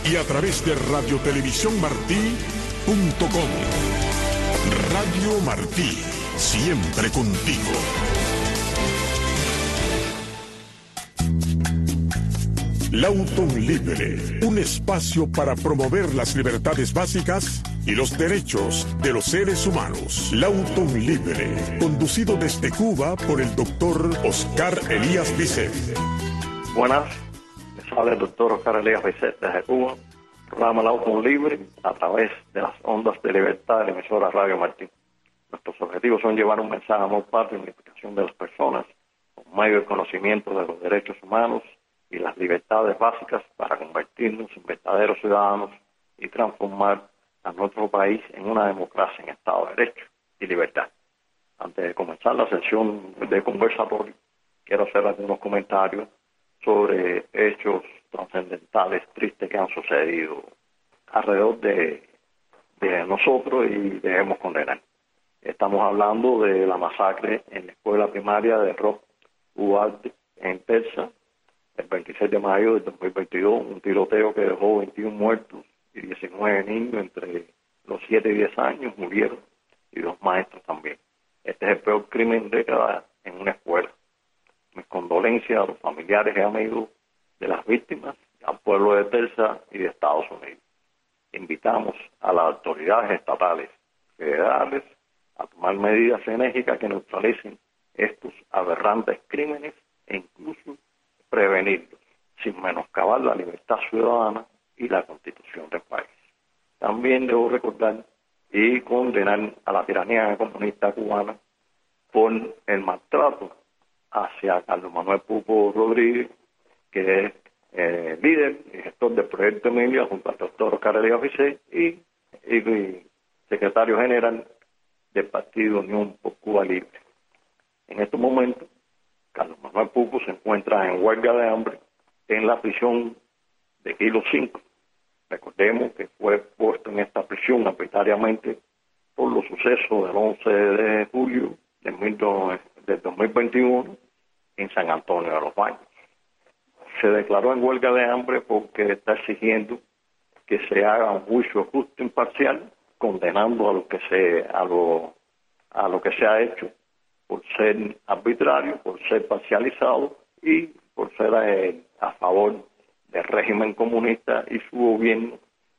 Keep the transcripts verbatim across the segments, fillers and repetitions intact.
y a través de radio televisión martí punto com. Radio Martí, siempre contigo. Lauton Libre, un espacio para promover las libertades básicas y los derechos de los seres humanos. Lauton Libre, conducido desde Cuba por el doctor Oscar Elías Bisset. Buenas, les habla el doctor Oscar Elías Bisset desde Cuba. Programa Lauton Libre a través de las ondas de libertad de la emisora Radio Martí. Nuestros objetivos son llevar un mensaje a amor patrio en la implicación de las personas, con medio del conocimiento de los derechos humanos y las libertades básicas para convertirnos en verdaderos ciudadanos y transformar a nuestro país en una democracia en Estado de Derecho y libertad. Antes de comenzar la sesión de conversatorio, quiero hacer algunos comentarios sobre hechos trascendentales, tristes que han sucedido alrededor de, de nosotros y debemos condenar. Estamos hablando de la masacre en la escuela primaria de Ross Uvalde en Texas, el veintiséis de mayo del dos mil veintidós, un tiroteo que dejó veintiún muertos y diecinueve niños entre los siete y diez años murieron, y dos maestros también. Este es el peor crimen de décadas en una escuela. Mis condolencias a los familiares y amigos de las víctimas, al pueblo de Texas y de Estados Unidos. Invitamos a las autoridades estatales, federales, a tomar medidas enérgicas que neutralicen estos aberrantes crímenes e incluso prevenirlos, sin menoscabar la libertad ciudadana y la Constitución del país. También debo recordar y condenar a la tiranía comunista cubana por el maltrato hacia Carlos Manuel Pupo Rodríguez, que es eh, líder y gestor del proyecto Emilia, junto al doctor Oscar Elías Bisset y, y, y secretario general del Partido Unión por Cuba Libre. En estos momentos, Carlos Manuel Pupo se encuentra en huelga de hambre en la prisión de Kilo cinco. Recordemos que fue puesto en esta prisión arbitrariamente por los sucesos del once de julio del, del dos mil veintiuno en San Antonio de los Baños. Se declaró en huelga de hambre porque está exigiendo que se haga un juicio justo e imparcial, condenando a lo que se a lo a lo que se ha hecho por ser arbitrario, por ser parcializado y por ser eh, a favor del régimen comunista y su gobierno,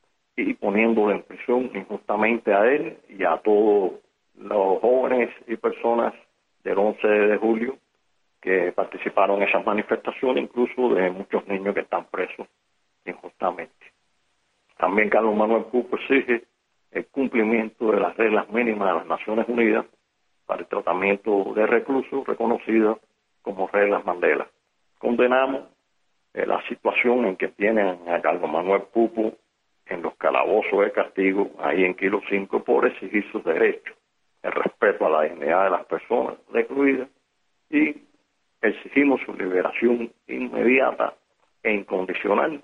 y poniéndolo en prisión injustamente a él y a todos los jóvenes y personas del once de julio que participaron en esas manifestaciones, incluso de muchos niños que están presos injustamente. También Carlos Manuel Pupo exige el cumplimiento de las reglas mínimas de las Naciones Unidas para el tratamiento de reclusos, reconocidas como reglas Mandela. Condenamos eh, la situación en que tienen a Carlos Manuel Pupo en los calabozos de castigo, ahí en Kilo cinco, por exigir sus derechos, el respeto a la dignidad de las personas recluidas, y exigimos su liberación inmediata e incondicional,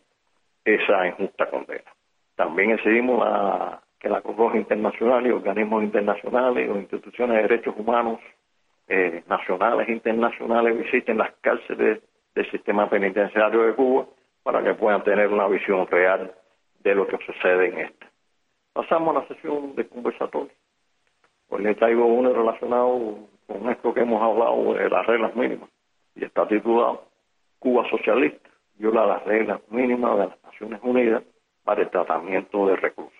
esa injusta condena. También exigimos la, que la Cruz Roja Internacional y organismos internacionales o instituciones de derechos humanos eh, nacionales e internacionales visiten las cárceles del sistema penitenciario de Cuba para que puedan tener una visión real de lo que sucede en esta. Pasamos a la sesión de conversatorio. Hoy les traigo uno relacionado con esto que hemos hablado de las reglas mínimas, y está titulado Cuba Socialista viola las reglas mínimas de las Naciones Unidas para el tratamiento de reclusos.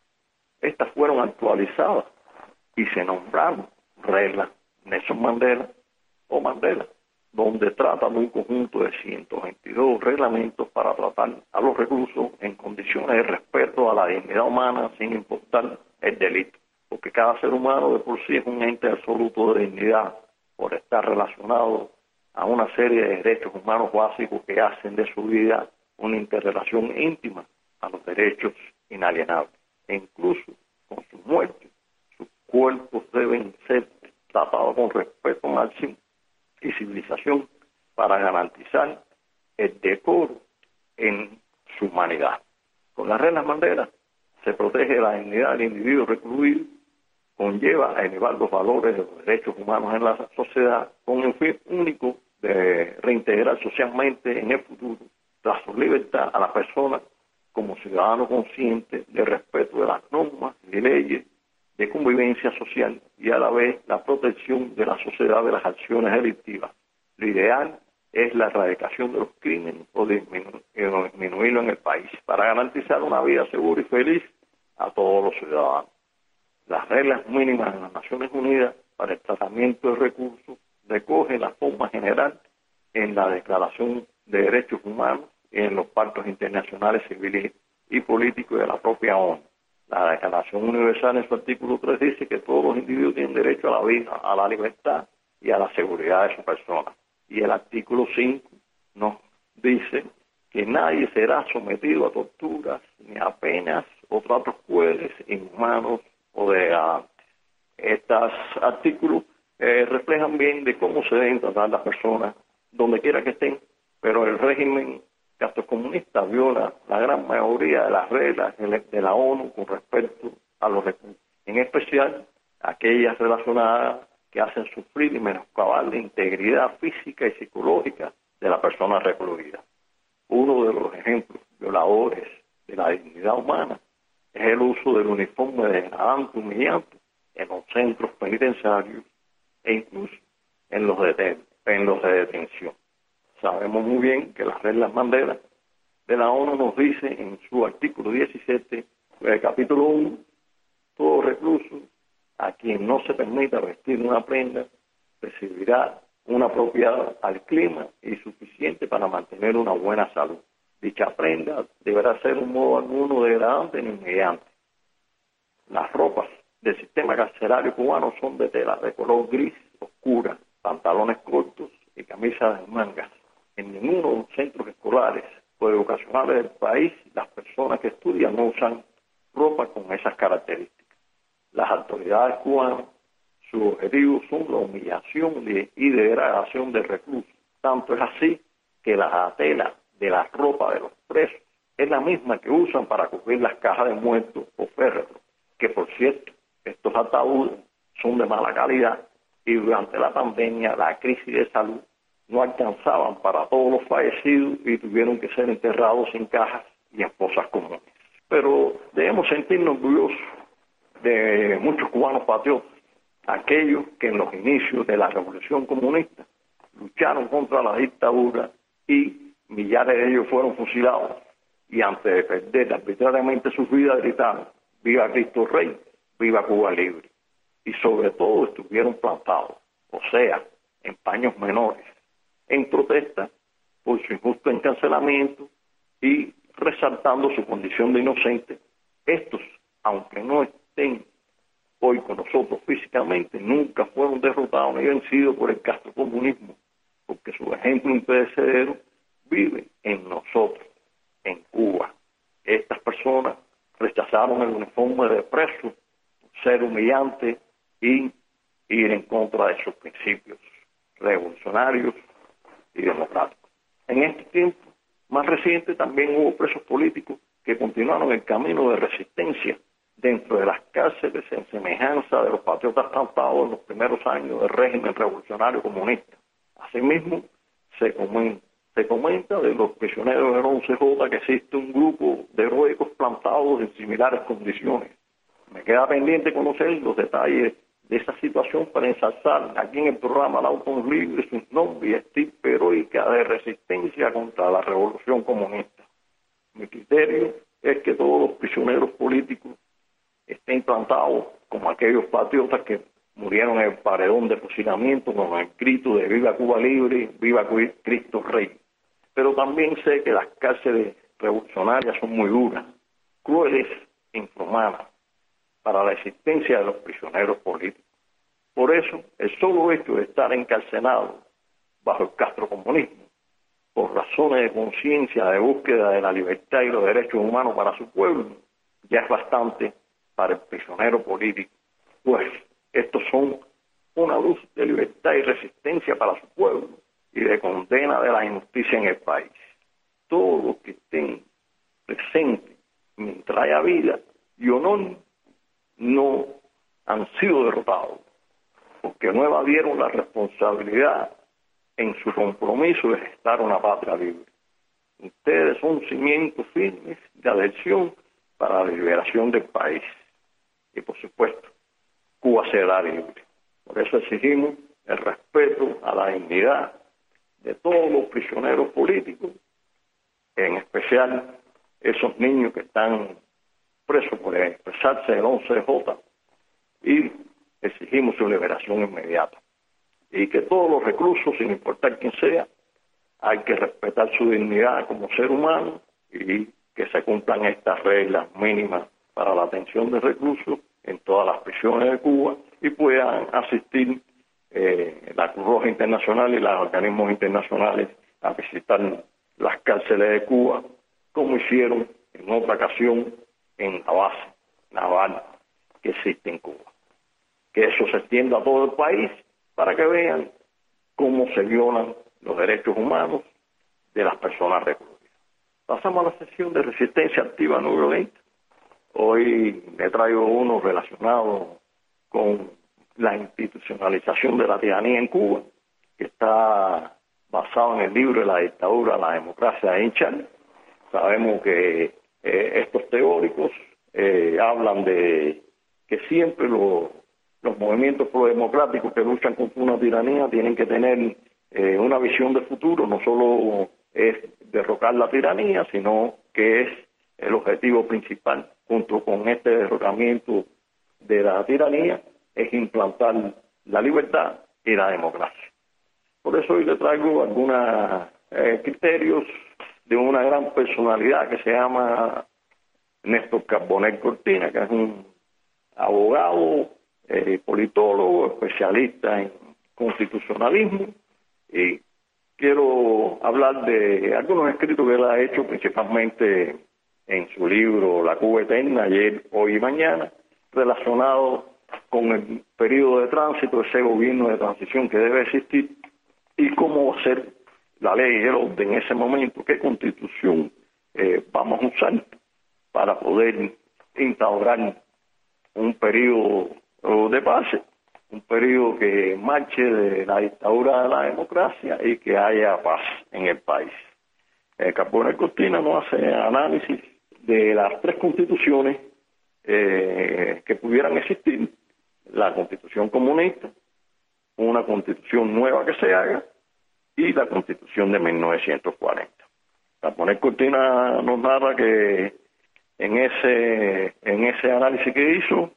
Estas fueron actualizadas y se nombraron reglas Nelson Mandela o Mandela, donde tratan de un conjunto de ciento veintidós reglamentos para tratar a los reclusos en condiciones de respeto a la dignidad humana sin importar el delito, porque cada ser humano de por sí es un ente absoluto de dignidad por estar relacionado a una serie de derechos humanos básicos que hacen de su vida una interrelación íntima a los derechos inalienables. E incluso con su muerte, sus cuerpos deben ser tratados con respeto máximo y civilización para garantizar el decoro en su humanidad. Con las reglas Mandela se protege la dignidad del individuo recluido, conlleva a elevar los valores de los derechos humanos en la sociedad con el fin único de reintegrar socialmente en el futuro, tras su libertad, a la persona como ciudadano consciente de respeto de las normas y leyes de convivencia social y a la vez la protección de la sociedad de las acciones delictivas. Lo ideal es la erradicación de los crímenes o disminu- disminuirlo en el país para garantizar una vida segura y feliz a todos los ciudadanos. Las reglas mínimas de las Naciones Unidas para el tratamiento de recursos recogen la forma general en la Declaración de Derechos Humanos y en los pactos internacionales civiles y políticos de la propia ONU. La Declaración Universal en su artículo tres dice que todos los individuos tienen derecho a la vida, a la libertad y a la seguridad de su persona. Y el artículo cinco nos dice que nadie será sometido a torturas, ni a penas o tratos crueles, inhumanos o degradantes. Estos artículos eh, reflejan bien de cómo se deben tratar las personas donde quiera que estén, pero el régimen castrocomunista viola la gran mayoría de las reglas de la ONU con respecto a los recursos, en especial aquellas relacionadas que hacen sufrir y menoscabar la integridad física y psicológica de la persona recluida. Uno de los ejemplos violadores de la dignidad humana es el uso del uniforme degradante, humillante en los centros penitenciarios e incluso en los de, en los de detención. Sabemos muy bien que las reglas Mandela de la ONU nos dice en su artículo diecisiete, del capítulo uno, todo recluso a quien no se permita vestir una prenda recibirá una apropiada al clima y suficiente para mantener una buena salud. Dicha prenda deberá ser un modo alguno degradante ni humillante. Las ropas del sistema carcelario cubano son de tela de color gris oscura, pantalones cortos y camisas de mangas. En ninguno de los centros escolares o educacionales del país las personas que estudian no usan ropa con esas características. Las autoridades cubanas, su objetivo son la humillación y degradación del recluso. Tanto es así que la tela de la ropa de los presos es la misma que usan para cubrir las cajas de muertos o féretros, que por cierto, estos ataúdes son de mala calidad y durante la pandemia, la crisis de salud, no alcanzaban para todos los fallecidos y tuvieron que ser enterrados en cajas y en fosas comunes. Pero debemos sentirnos orgullosos de muchos cubanos patriotas, aquellos que en los inicios de la revolución comunista lucharon contra la dictadura y millares de ellos fueron fusilados y antes de perder arbitrariamente sus vidas gritaron: ¡Viva Cristo Rey! ¡Viva Cuba Libre! Y sobre todo estuvieron plantados, o sea, en paños menores, en protesta por su injusto encarcelamiento y resaltando su condición de inocente. Estos, aunque no estén hoy con nosotros físicamente, nunca fueron derrotados ni vencidos por el castrocomunismo, porque su ejemplo imperecedero vive en nosotros, en Cuba. Estas personas rechazaron el uniforme de preso, ser humillante y ir en contra de sus principios revolucionarios y democráticos. En este tiempo más reciente también hubo presos políticos que continuaron el camino de resistencia dentro de las cárceles en semejanza de los patriotas plantados en los primeros años del régimen revolucionario comunista. Asimismo, se comenta, se comenta de los prisioneros del once J que existe un grupo de heroicos plantados en similares condiciones. Me queda pendiente conocer los detalles de esa situación para ensalzar aquí en el programa Lauton Libre su nombre y estirpe heroica de resistencia contra la revolución comunista. Mi criterio es que todos los prisioneros políticos estén plantados como aquellos patriotas que murieron en el paredón de fusilamiento con el grito de ¡Viva Cuba Libre! ¡Viva Cristo Rey! Pero también sé que las cárceles revolucionarias son muy duras, crueles e inhumanas para la existencia de los prisioneros políticos. Por eso, el solo hecho de estar encarcelado bajo el castrocomunismo, por razones de conciencia de búsqueda de la libertad y los derechos humanos para su pueblo, ya es bastante para el prisionero político, pues estos son una luz de libertad y resistencia para su pueblo y de condena de la injusticia en el país. Todos los que estén presentes mientras haya vida y honor no han sido derrotados, porque no evadieron la responsabilidad en su compromiso de gestar una patria libre. Ustedes son cimientos firmes de adhesión para la liberación del país. Y por supuesto, Cuba será libre. Por eso exigimos el respeto a la dignidad de todos los prisioneros políticos, en especial esos niños que están presos por expresarse del once J, y exigimos su liberación inmediata. Y que todos los reclusos, sin importar quién sea, hay que respetar su dignidad como ser humano y que se cumplan estas reglas mínimas para la atención de reclusos en todas las prisiones de Cuba y puedan asistir eh, la Cruz Roja Internacional y los organismos internacionales a visitar las cárceles de Cuba, como hicieron en otra ocasión en la base naval que existe en Cuba. Que eso se extienda a todo el país para que vean cómo se violan los derechos humanos de las personas recluidas. Pasamos a la sesión de resistencia activa no violenta. Hoy le traigo uno relacionado con la institucionalización de la tiranía en Cuba, que está basado en el libro de la dictadura, la democracia de Hinchal. Sabemos que eh, estos teóricos eh, hablan de que siempre lo, los movimientos prodemocráticos que luchan contra una tiranía tienen que tener eh, una visión de futuro, no solo es derrocar la tiranía, sino que es el objetivo principal, junto con este derrocamiento de la tiranía, es implantar la libertad y la democracia. Por eso hoy le traigo algunos eh, criterios de una gran personalidad que se llama Néstor Carbonell Cortina, que es un abogado, eh, politólogo, especialista en constitucionalismo, y quiero hablar de algunos escritos que él ha hecho, principalmente en su libro La Cuba Eterna, ayer, hoy y mañana, relacionado con el periodo de tránsito, ese gobierno de transición que debe existir, y cómo va a ser la ley y el orden en ese momento, qué constitución eh, vamos a usar para poder instaurar un periodo de paz, un periodo que marche de la dictadura a la democracia y que haya paz en el país. Eh, Carbonell Cortina nos hace análisis de las tres constituciones eh, que pudieran existir: la constitución comunista, una constitución nueva que se haga y la constitución de mil novecientos cuarenta. Carbonell Cortina nos narra que en ese, en ese análisis que hizo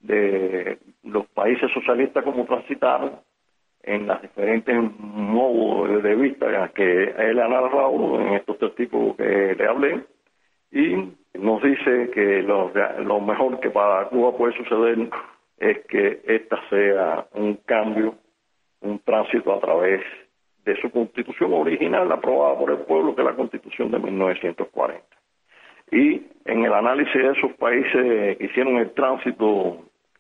de los países socialistas como transitaron en las diferentes modos de vista que él ha narrado en estos tres tipos que le hablé, y nos dice que lo, lo mejor que para Cuba puede suceder es que esta sea un cambio, un tránsito a través de su constitución original aprobada por el pueblo, que es la constitución de mil novecientos cuarenta. Y en el análisis de esos países que hicieron el tránsito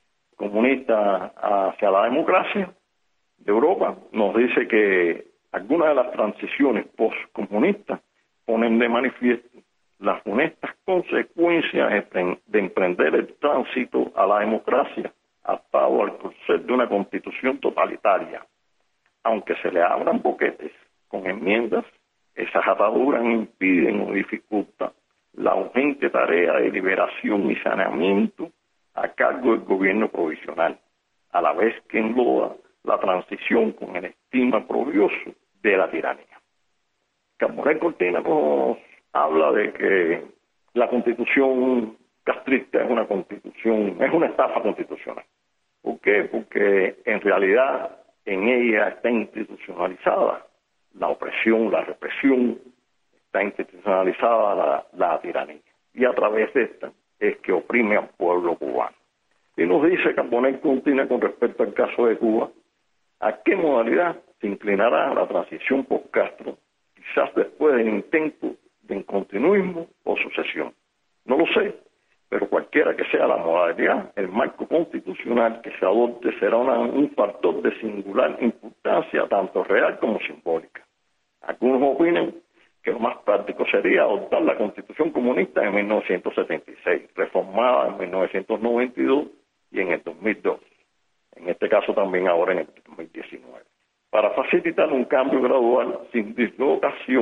comunista hacia la democracia de Europa, nos dice que algunas de las transiciones postcomunistas ponen de manifiesto las funestas consecuencias de emprender el tránsito a la democracia atado al corset de una constitución totalitaria. Aunque se le abran boquetes con enmiendas, esas ataduras impiden o dificultan la urgente tarea de liberación y saneamiento a cargo del gobierno provisional, a la vez que enloda la transición con el estigma oprobioso de la tiranía. Carbonell Cortina nos habla de que la constitución castrista es una constitución, es una estafa constitucional. ¿Por qué? Porque en realidad en ella está institucionalizada la opresión, la represión, está institucionalizada la, la tiranía. Y a través de esta es que oprime al pueblo cubano. Y nos dice Carbonell Cortina con respecto al caso de Cuba, ¿a qué modalidad se inclinará la transición post-Castro, quizás después del intento de continuismo o sucesión? No lo sé, pero cualquiera que sea la modalidad, el marco constitucional que se adopte será una, un factor de singular importancia, tanto real como simbólica. Algunos opinan que lo más práctico sería adoptar la Constitución comunista de mil novecientos setenta y seis, reformada en mil novecientos noventa y dos y en el dos mil dos. En este caso también ahora en el dos mil diecinueve. Para facilitar un cambio gradual sin dislocación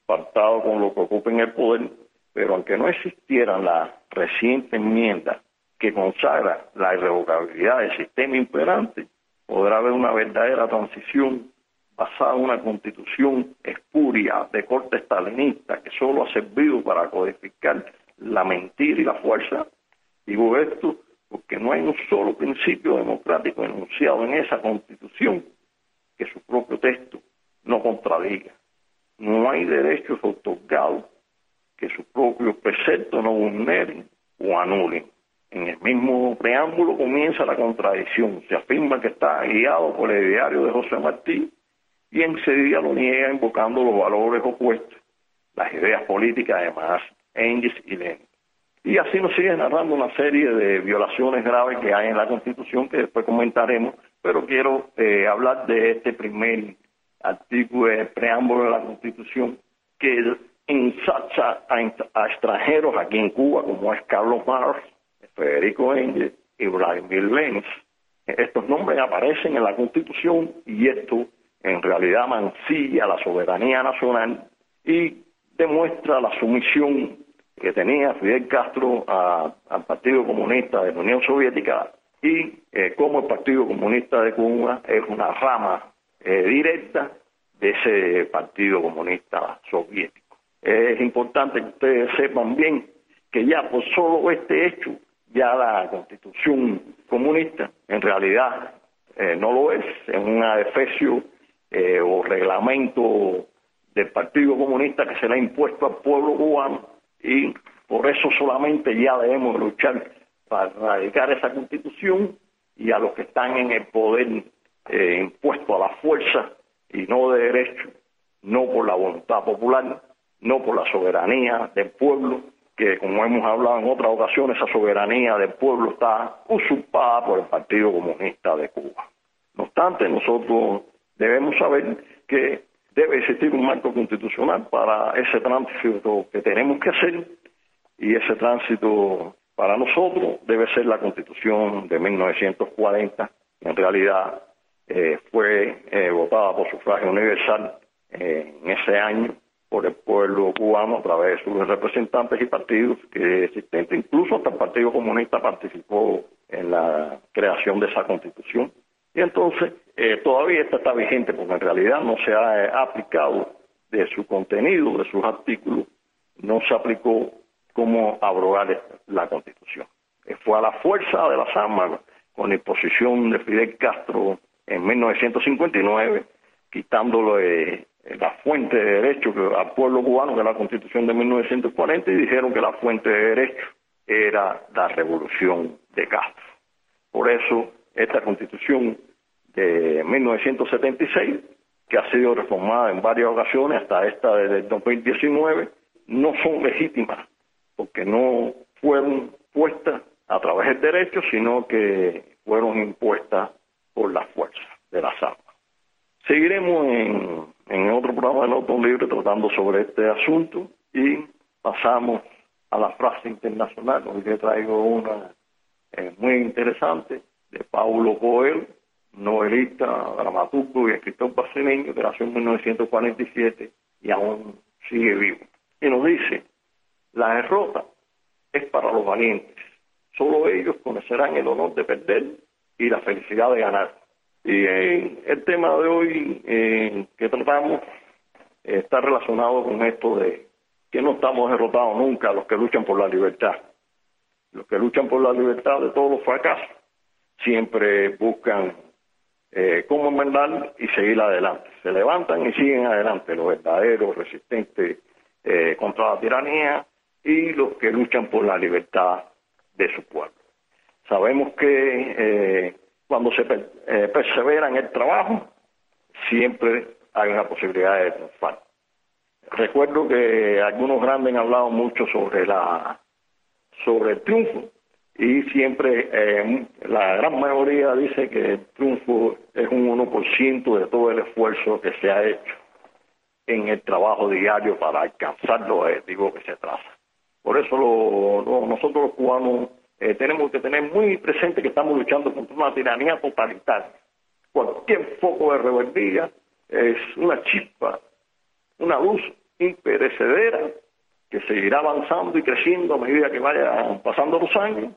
pactado con los que ocupen el poder, pero aunque no existiera la reciente enmienda que consagra la irrevocabilidad del sistema imperante, podrá haber una verdadera transición basada en una constitución espuria de corte estalinista que solo ha servido para codificar la mentira y la fuerza. Digo esto porque no hay un solo principio democrático enunciado en esa constitución que su propio texto no contradiga. No hay derechos otorgados que sus propios preceptos no vulneren o anulen. En el mismo preámbulo comienza la contradicción. Se afirma que está guiado por el ideario de José Martí y enseguida lo niega invocando los valores opuestos, las ideas políticas de Marx, Engels y Lenin. Y así nos sigue narrando una serie de violaciones graves que hay en la Constitución que después comentaremos, pero quiero eh, hablar de este primer artículo del preámbulo de la Constitución que ensalza a, a extranjeros aquí en Cuba, como es Carlos Marx, Federico Engels y Vladimir Lenin. Estos nombres aparecen en la Constitución y esto en realidad mancilla la soberanía nacional y demuestra la sumisión que tenía Fidel Castro a, al Partido Comunista de la Unión Soviética y eh, cómo el Partido Comunista de Cuba es una rama eh, directa de ese Partido Comunista soviético. Es importante que ustedes sepan bien que ya por solo este hecho, ya la Constitución comunista en realidad eh, no lo es, es un adefesio eh, o reglamento del Partido Comunista que se le ha impuesto al pueblo cubano y por eso solamente ya debemos luchar para erradicar esa Constitución y a los que están en el poder eh, impuesto a la fuerza y no de derecho, no por la voluntad popular, no por la soberanía del pueblo, que como hemos hablado en otras ocasiones, esa soberanía del pueblo está usurpada por el Partido Comunista de Cuba. No obstante, nosotros debemos saber que debe existir un marco constitucional para ese tránsito que tenemos que hacer y ese tránsito para nosotros debe ser la Constitución de mil novecientos cuarenta. En realidad eh, fue eh, votada por sufragio universal eh, en ese año por el pueblo cubano a través de sus representantes y partidos que existentes, incluso hasta el Partido Comunista participó en la creación de esa Constitución. Y entonces eh, todavía esta está vigente porque en realidad no se ha eh, aplicado de su contenido, de sus artículos, no se aplicó cómo abrogar la Constitución. Eh, fue a la fuerza de las armas con la imposición de Fidel Castro en mil novecientos cincuenta y nueve, quitándole la fuente de derecho que, al pueblo cubano, que es la Constitución de mil novecientos cuarenta, y dijeron que la fuente de derecho era la revolución de Castro. Por eso, esta Constitución de mil novecientos setenta y seis, que ha sido reformada en varias ocasiones, hasta esta de dos mil diecinueve, no son legítimas, porque no fueron puestas a través del derecho, sino que fueron impuestas por la fuerza de las armas. Seguiremos en, en otro programa de Auto Libre tratando sobre este asunto y pasamos a la frase internacional. Hoy le traigo una eh, muy interesante de Paulo Coelho, novelista, dramaturgo y escritor brasileño que nació en mil novecientos cuarenta y siete y aún sigue vivo. Y nos dice: la derrota es para los valientes, solo ellos conocerán el honor de perder y la felicidad de ganar. Y eh, el tema de hoy eh, que tratamos eh, está relacionado con esto de que no estamos derrotados nunca los que luchan por la libertad. Los que luchan por la libertad de todos los fracasos siempre buscan eh, cómo enmendar y seguir adelante. Se levantan y siguen adelante los verdaderos resistentes eh, contra la tiranía y los que luchan por la libertad de su pueblo. Sabemos que eh, cuando se per, eh, persevera en el trabajo, siempre hay una posibilidad de triunfar. Recuerdo que algunos grandes han hablado mucho sobre la sobre el triunfo y siempre eh, la gran mayoría dice que el triunfo es un uno por ciento de todo el esfuerzo que se ha hecho en el trabajo diario para alcanzar los objetivos que se trazan. Por eso lo, lo, nosotros los cubanos eh, tenemos que tener muy presente que estamos luchando contra una tiranía totalitaria. Cualquier foco de rebeldía es una chispa, una luz imperecedera que seguirá avanzando y creciendo a medida que vayan pasando los años,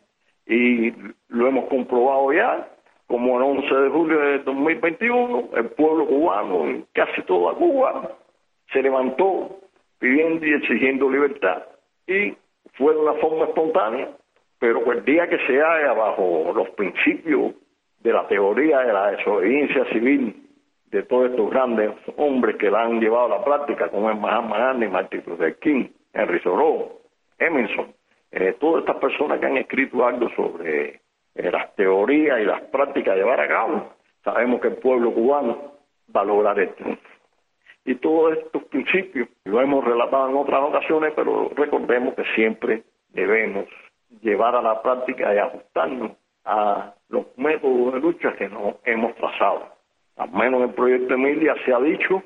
y lo hemos comprobado ya, como el once de julio de dos mil veintiuno, el pueblo cubano en casi toda Cuba se levantó pidiendo y exigiendo libertad, y fue de una forma espontánea, pero el día que se haga bajo los principios de la teoría de la desobediencia civil de todos estos grandes hombres que la han llevado a la práctica, como es Mahatma Gandhi, Martin Luther King, Henry Thoreau, Emerson, eh, todas estas personas que han escrito algo sobre eh, las teorías y las prácticas a llevar a cabo, sabemos que el pueblo cubano va a lograr el triunfo. Y todos estos principios lo hemos relatado en otras ocasiones, pero recordemos que siempre debemos llevar a la práctica y ajustarnos a los métodos de lucha que nos hemos trazado. Al menos en el proyecto Emilia se ha dicho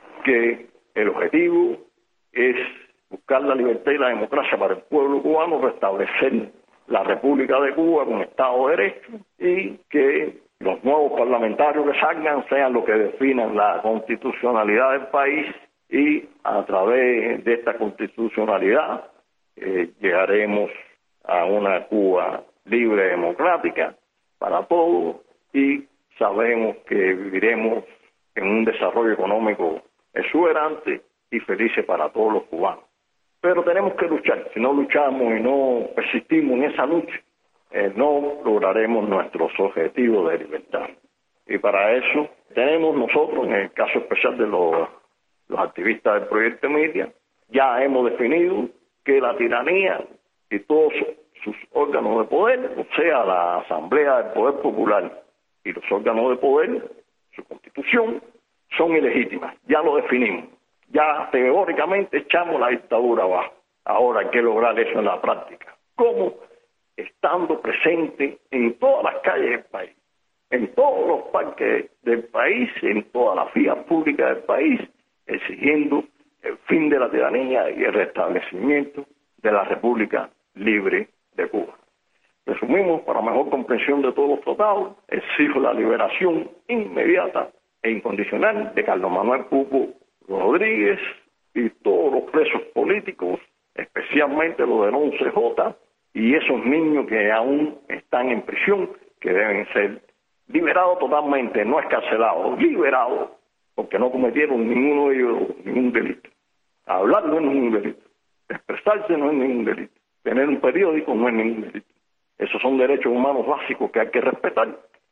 que el objetivo es buscar la libertad y la democracia para el pueblo cubano, restablecer la República de Cuba con Estado de Derecho, y que los nuevos parlamentarios que salgan sean los que definan la constitucionalidad del país, y a través de esta constitucionalidad eh, llegaremos a una Cuba libre, democrática para todos, y sabemos que viviremos en un desarrollo económico exuberante y felices para todos los cubanos. Pero tenemos que luchar. Si no luchamos y no persistimos en esa lucha, eh, no lograremos nuestros objetivos de libertad. Y para eso tenemos nosotros, en el caso especial de los, los activistas del proyecto Emilia, ya hemos definido que la tiranía y todos sus órganos de poder, o sea, la Asamblea del Poder Popular y los órganos de poder, su constitución, son ilegítimas. Ya lo definimos. Ya teóricamente echamos la dictadura abajo. Ahora hay que lograr eso en la práctica. ¿Cómo? Estando presente en todas las calles del país, en todos los parques del país, en todas las vías públicas del país, exigiendo el fin de la tiranía y el restablecimiento de la República Libre de Cuba. Resumimos, para mejor comprensión de todos los tratados, exijo la liberación inmediata e incondicional de Carlos Manuel Pupo Rodríguez y todos los presos políticos, especialmente los del once J, y esos niños que aún están en prisión, que deben ser liberados totalmente, no escarcelados, liberados, porque no cometieron ninguno de ellos ningún delito. Hablar no es ningún delito, expresarse no es ningún delito, tener un periódico no es ningún delito. Esos son derechos humanos básicos que hay que respetar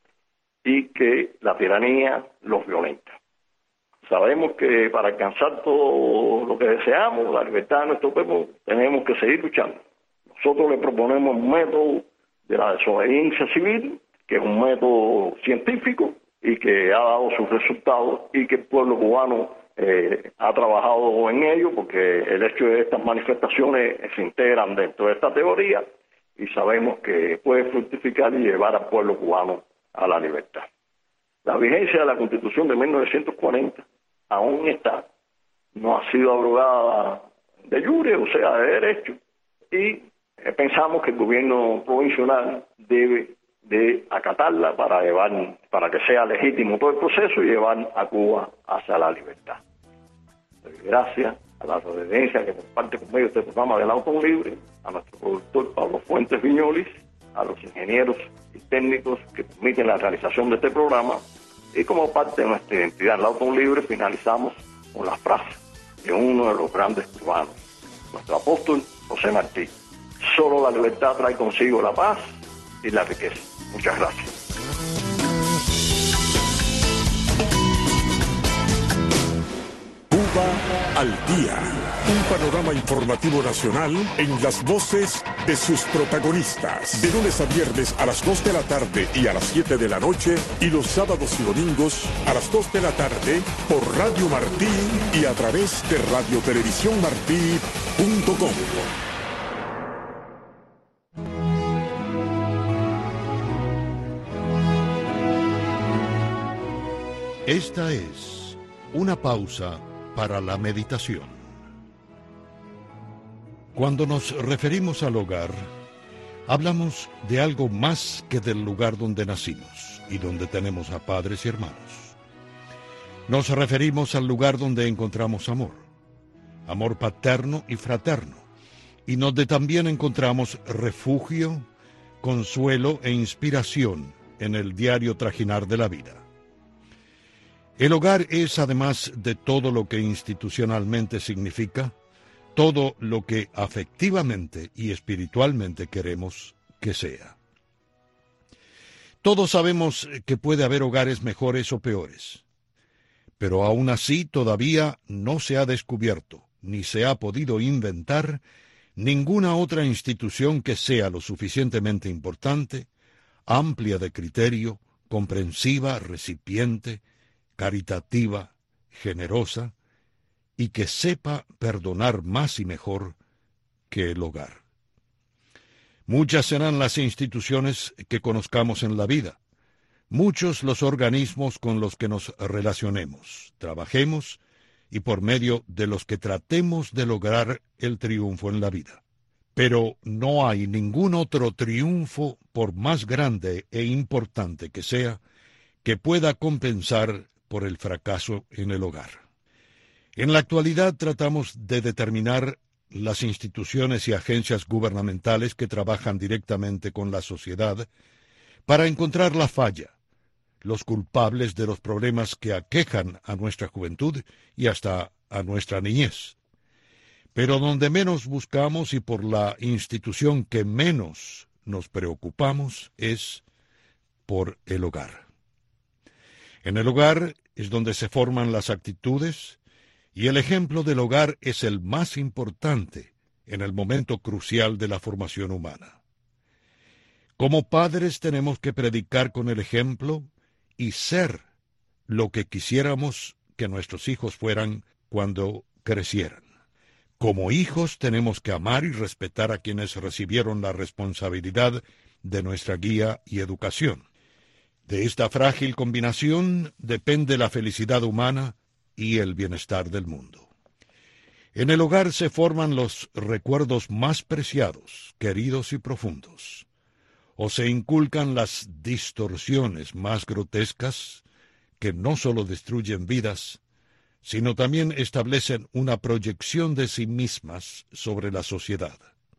y que la tiranía los violenta. Sabemos que para alcanzar todo lo que deseamos, la libertad de nuestro pueblo, tenemos que seguir luchando. Nosotros le proponemos un método de la desobediencia civil, que es un método científico y que ha dado sus resultados, y que el pueblo cubano eh, ha trabajado en ello, porque el hecho de estas manifestaciones se integran dentro de esta teoría, y sabemos que puede fructificar y llevar al pueblo cubano a la libertad. La vigencia de la Constitución de mil novecientos cuarenta aún está, no ha sido abrogada de jure, o sea, de derecho, y eh, pensamos que el gobierno provisional debe de acatarla para llevar, para que sea legítimo todo el proceso y llevar a Cuba hacia la libertad. Gracias a la reverencia que comparte conmigo este programa del Auto Libre, a nuestro productor Pablo Fuentes Viñolis, a los ingenieros y técnicos que permiten la realización de este programa, y como parte de nuestra identidad el Auto Libre finalizamos con la frase de uno de los grandes cubanos, nuestro apóstol José Martí: solo la libertad trae consigo la paz y la riqueza. Muchas gracias. Cuba al día, un panorama informativo nacional en las voces de sus protagonistas, de lunes a viernes a las dos de la tarde y a las siete de la noche, y los sábados y domingos a las dos de la tarde por Radio Martí y a través de radio televisión martí punto com. Esta es una pausa para la meditación. Cuando nos referimos al hogar, hablamos de algo más que del lugar donde nacimos y donde tenemos a padres y hermanos. Nos referimos al lugar donde encontramos amor, amor paterno y fraterno, y donde también encontramos refugio, consuelo e inspiración en el diario trajinar de la vida. El hogar es, además de todo lo que institucionalmente significa, todo lo que afectivamente y espiritualmente queremos que sea. Todos sabemos que puede haber hogares mejores o peores, pero aún así todavía no se ha descubierto, ni se ha podido inventar ninguna otra institución que sea lo suficientemente importante, amplia de criterio, comprensiva, recipiente, caritativa, generosa, y que sepa perdonar más y mejor que el hogar. Muchas serán las instituciones que conozcamos en la vida, muchos los organismos con los que nos relacionemos, trabajemos y por medio de los que tratemos de lograr el triunfo en la vida. Pero no hay ningún otro triunfo, por más grande e importante que sea, que pueda compensar por el fracaso en el hogar. En la actualidad tratamos de determinar las instituciones y agencias gubernamentales que trabajan directamente con la sociedad para encontrar la falla, los culpables de los problemas que aquejan a nuestra juventud y hasta a nuestra niñez. Pero donde menos buscamos y por la institución que menos nos preocupamos es por el hogar. En el hogar es donde se forman las actitudes, y el ejemplo del hogar es el más importante en el momento crucial de la formación humana. Como padres tenemos que predicar con el ejemplo y ser lo que quisiéramos que nuestros hijos fueran cuando crecieran. Como hijos tenemos que amar y respetar a quienes recibieron la responsabilidad de nuestra guía y educación. De esta frágil combinación depende la felicidad humana y el bienestar del mundo. En el hogar se forman los recuerdos más preciados, queridos y profundos, o se inculcan las distorsiones más grotescas que no solo destruyen vidas, sino también establecen una proyección de sí mismas sobre la sociedad.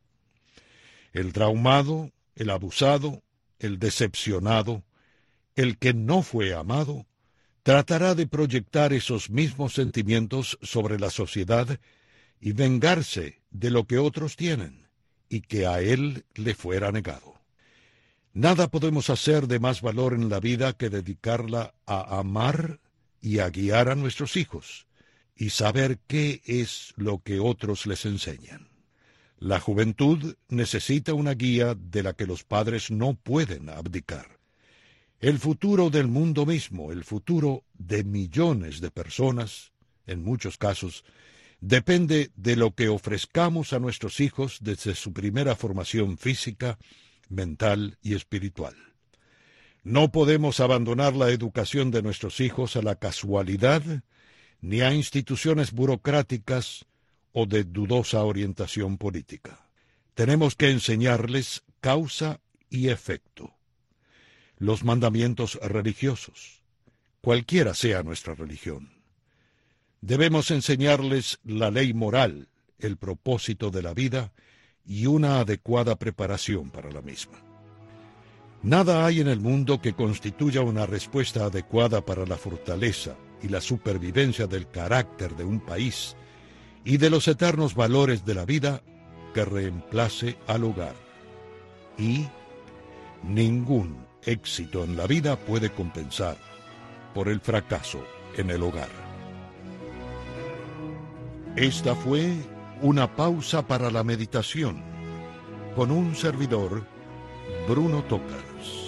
El traumado, el abusado, el decepcionado, el que no fue amado, tratará de proyectar esos mismos sentimientos sobre la sociedad y vengarse de lo que otros tienen y que a él le fuera negado. Nada podemos hacer de más valor en la vida que dedicarla a amar y a guiar a nuestros hijos y saber qué es lo que otros les enseñan. La juventud necesita una guía de la que los padres no pueden abdicar. El futuro del mundo mismo, el futuro de millones de personas, en muchos casos, depende de lo que ofrezcamos a nuestros hijos desde su primera formación física, mental y espiritual. No podemos abandonar la educación de nuestros hijos a la casualidad, ni a instituciones burocráticas o de dudosa orientación política. Tenemos que enseñarles causa y efecto. Los mandamientos religiosos, cualquiera sea nuestra religión. Debemos enseñarles la ley moral, el propósito de la vida y una adecuada preparación para la misma. Nada hay en el mundo que constituya una respuesta adecuada para la fortaleza y la supervivencia del carácter de un país y de los eternos valores de la vida que reemplace al hogar. Y ningún éxito en la vida puede compensar por el fracaso en el hogar. Esta fue una pausa para la meditación con un servidor, Bruno Tocars.